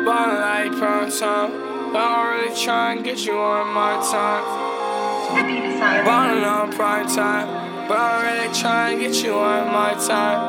Ballin' like prime time, but I don't really try and get you on my time. Ballin' on prime time, but I don't really try and get you on my time.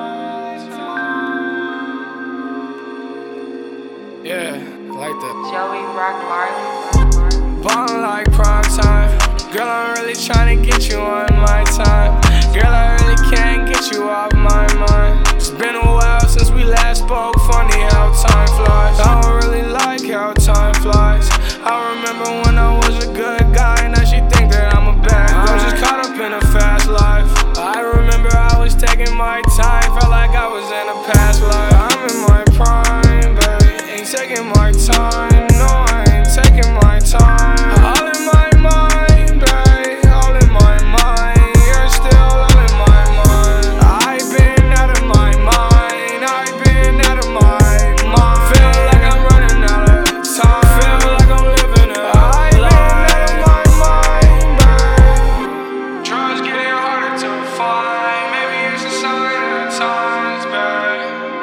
Yeah, like that. Joey Rock Marley. Ballin' like prime time, girl, I'm really tryna get you on my time. Girl, I really can't get you off my mind. It's been a while since we last spoke. Funny how time flies. I don't really like how time flies. I remember when I was a good guy, now she think that I'm a bad guy. I'm just caught up in a fast life. I remember I was taking my time, felt like I was in a past life. I'm in my prime, baby, ain't taking my time. No, I ain't taking my time. All in my mind, babe, all in my mind. You're still all in my mind. I've been out of my mind. I've been out of my mind. Feel like I'm running out of time. Feel like I'm living a I've been out of my mind, babe. Drugs getting harder to find. Maybe it's a sign of the times, babe.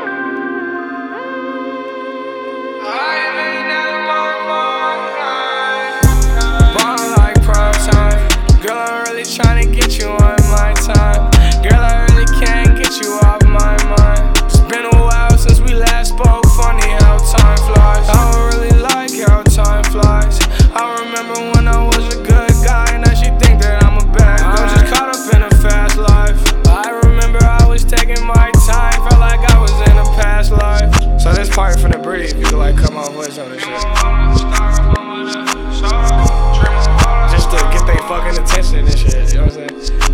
I've been out of my mind. Ballin' like prime time, girl, I'm really tryna get you on my time. Girl, I really can't get you off my mind. It's been a while since we last spoke. Funny how time flies. I don't really like how time flies. I remember when I was a good guy, now she think that I'm a bad guy. I'm just caught up in a fast life. I remember I was taking my time, felt like I was in a past life. So this part for the breathe, you can like come on voice on this shit. Just to get they fucking attention and shit, you know what I'm saying?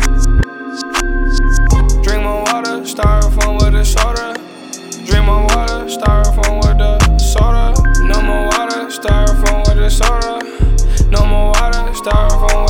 Drink my water, styrofoam with a soda. Drink my water, styrofoam with the soda. No more water, styrofoam with the soda. No more water, styrofoam